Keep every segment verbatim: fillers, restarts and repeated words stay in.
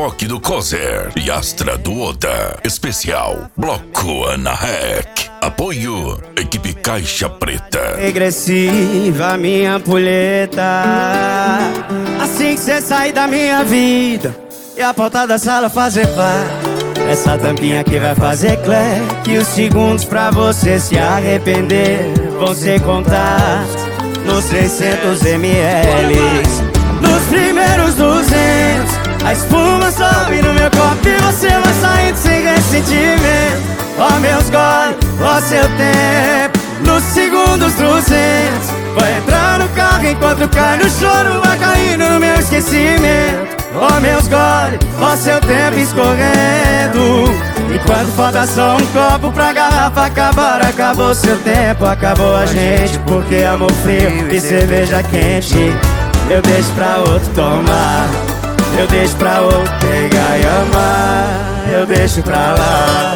Reboque do Cozer e Astra do Oda. Especial Bloco Ana Rec. Apoio Equipe Caixa Preta. Regressiva minha ampulheta, assim que cê sair da minha vida e a porta da sala fazer pá, essa tampinha que vai fazer clé, que os segundos pra você se arrepender vão ser contados nos seiscentos mililitros. Nos primeiros duzentos, a espuma sobe no meu copo e você vai saindo sem ressentimento. Ó meus goles, ó seu tempo. Nos segundos duzentos, vai entrar no carro enquanto cai no choro, vai caindo no meu esquecimento. Ó meus goles, ó seu tempo escorrendo, enquanto falta só um copo pra garrafa acabar. Acabou seu tempo, acabou a gente, porque amor frio e cerveja quente eu deixo pra outro tomar, eu deixo pra outro pegar e amar, eu deixo pra lá.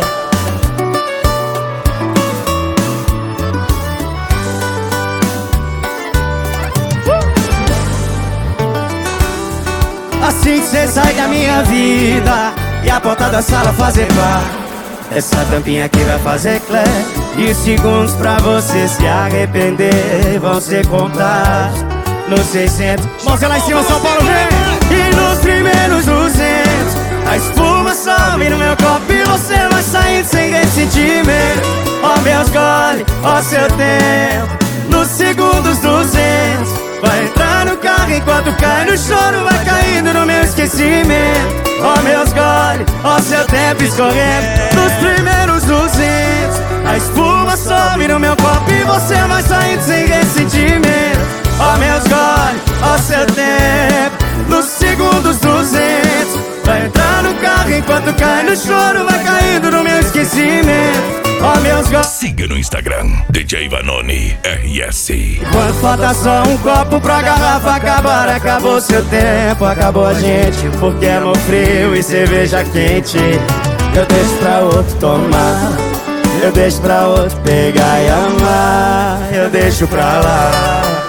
Assim que cê sai da minha vida e a porta da sala fazer pá, essa tampinha aqui vai fazer clé, e os segundos pra você se arrepender vão ser contados nos seiscentos. Mostra lá em cima, São Paulo, vem! E nos primeiros duzentos, a espuma sobe no meu copo e você vai saindo sem ressentimento. Ó meus goles, ó seu tempo. Nos segundos duzentos, vai entrar no carro enquanto cai no choro, vai caindo no meu esquecimento. Ó meus goles, ó seu tempo escorrendo. Nos primeiros duzentos, a espuma sobe no meu copo e você vai saindo sem ressentimento. Ó meus goles, ó seu tempo. Nos segundos duzentos, vai entrar no carro enquanto cai no choro, vai caindo no meu esquecimento. Ó meus goles. Siga no Instagram D J Vanoni R S. Quando falta só um copo pra garrafa acabar, acabou seu tempo, acabou a gente, porque amor frio e cerveja quente eu deixo pra outro tomar, eu deixo pra outro pegar e amar, eu deixo pra lá.